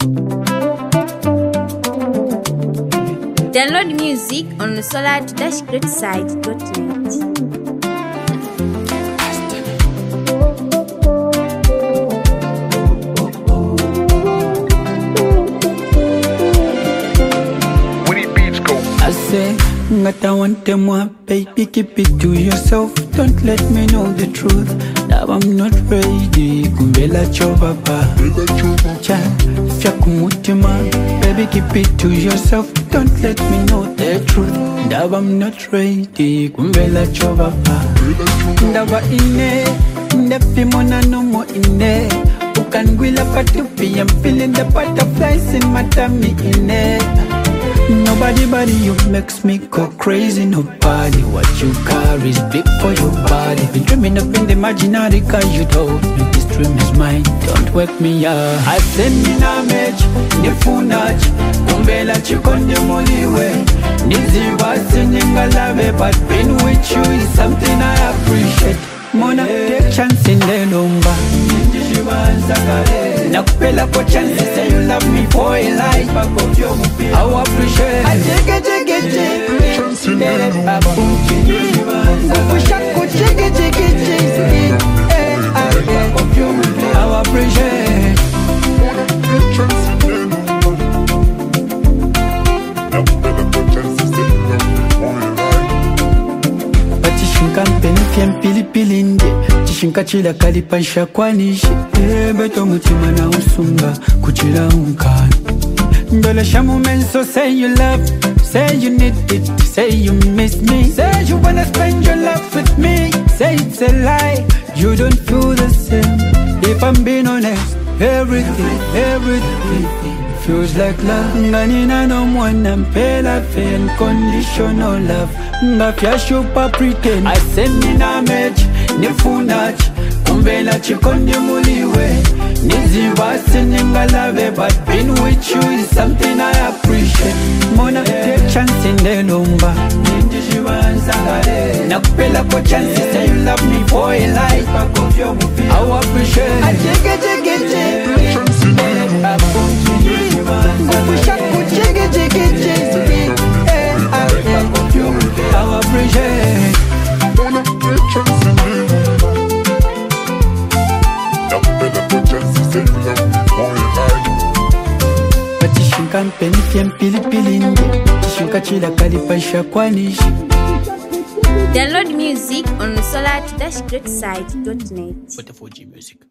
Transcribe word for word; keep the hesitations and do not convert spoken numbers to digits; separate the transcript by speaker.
Speaker 1: Download music on the solar dash great site dot net.
Speaker 2: Ngata want moi, baby, keep it to yourself. Don't let me know the truth. Now I'm not ready. Kumbela chobaba, cha fyakumutima. Baby, keep it to yourself. Don't let me know the truth. Now I'm not ready. Kumbela chobaba. Ndaba ine, ndefi mona no mo ine. Ukangwila patupi, I'm feeling the butterflies in my tummy ine. Nobody but you makes me go crazy. Nobody, what you carry is big for your body. Been dreaming up in the imaginary, cause you told me this dream is mine. Don't wake me up. I send me na match, ni funach. Kumbela chikonde moliwe. Niziwa sininga love, but being with you is something I appreciate. Mona take chance in the number. Nakupela kwa chance, say you love me for a life. I appreciate. I take it, take it, take it. I appreciate. Batishinka mpeni fiem pili pili nde. Tishinka chila kalipansha kwa nishi. Beto mutima na usunga kuchila unkana. Ndola shamu menso say you love, say you need it, say you miss me, say you wanna spend your life with me, say it's a lie, you don't feel the same. If I'm being honest, everything, everything feels like love. Nganina no mwana mpela fe unconditional love. Ngafya shupa pretend I send me na match, ni funach. Kumbela chikonde muliwe. Niziva sininga love, but being with you is something I appreciate. Mona take chance in the lumba. Nakupela kwa chance, say you love me for a life. I appreciate. I take it, take it, take it. I appreciate. Batishinka mpeni fiem pili pili nde. Tishinka chila kalipansha kwa nishi.
Speaker 1: Download music on the solar dash great site dot net.
Speaker 2: What the four G music.